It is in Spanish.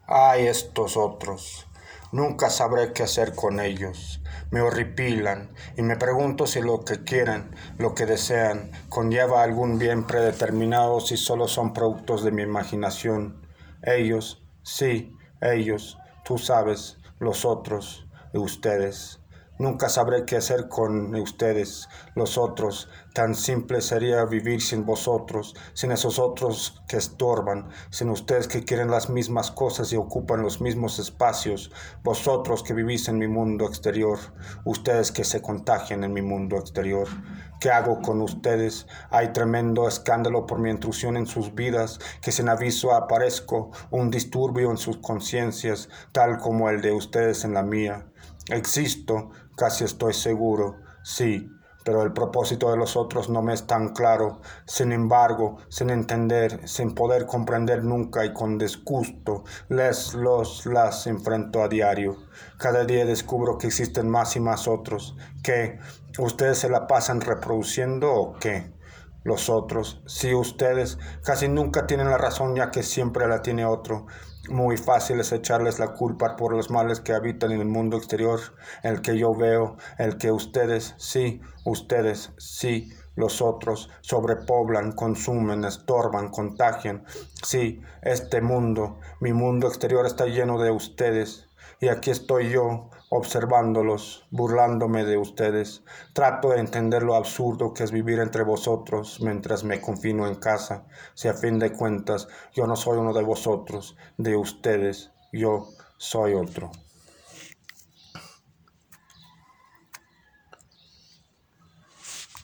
Ay, estos otros. Nunca sabré qué hacer con ellos. Me horripilan y me pregunto si lo que quieren, lo que desean, conlleva algún bien predeterminado o si solo son productos de mi imaginación. Ellos, sí, ellos, tú sabes, los otros, de ustedes. Nunca sabré qué hacer con ustedes, los otros. Tan simple sería vivir sin vosotros, sin esos otros que estorban, sin ustedes que quieren las mismas cosas y ocupan los mismos espacios, vosotros que vivís en mi mundo exterior, ustedes que se contagian en mi mundo exterior. ¿Qué hago con ustedes? Hay tremendo escándalo por mi intrusión en sus vidas, que sin aviso aparezco, un disturbio en sus conciencias, tal como el de ustedes en la mía. Existo, casi estoy seguro, sí, pero el propósito de los otros no me es tan claro. Sin embargo, sin entender, sin poder comprender nunca y con disgusto, las enfrento a diario. Cada día descubro que existen más y más otros. ¿Qué? ¿Ustedes se la pasan reproduciendo o qué? Los otros, sí, ustedes casi nunca tienen la razón, ya que siempre la tiene otro. Muy fácil es echarles la culpa por los males que habitan en el mundo exterior, el que yo veo, el que ustedes, sí, los otros, sobrepoblan, consumen, estorban, contagian. Sí, este mundo, mi mundo exterior está lleno de ustedes. Y aquí estoy yo, observándolos, burlándome de ustedes. Trato de entender lo absurdo que es vivir entre vosotros mientras me confino en casa. Si a fin de cuentas yo no soy uno de vosotros, de ustedes, yo soy otro.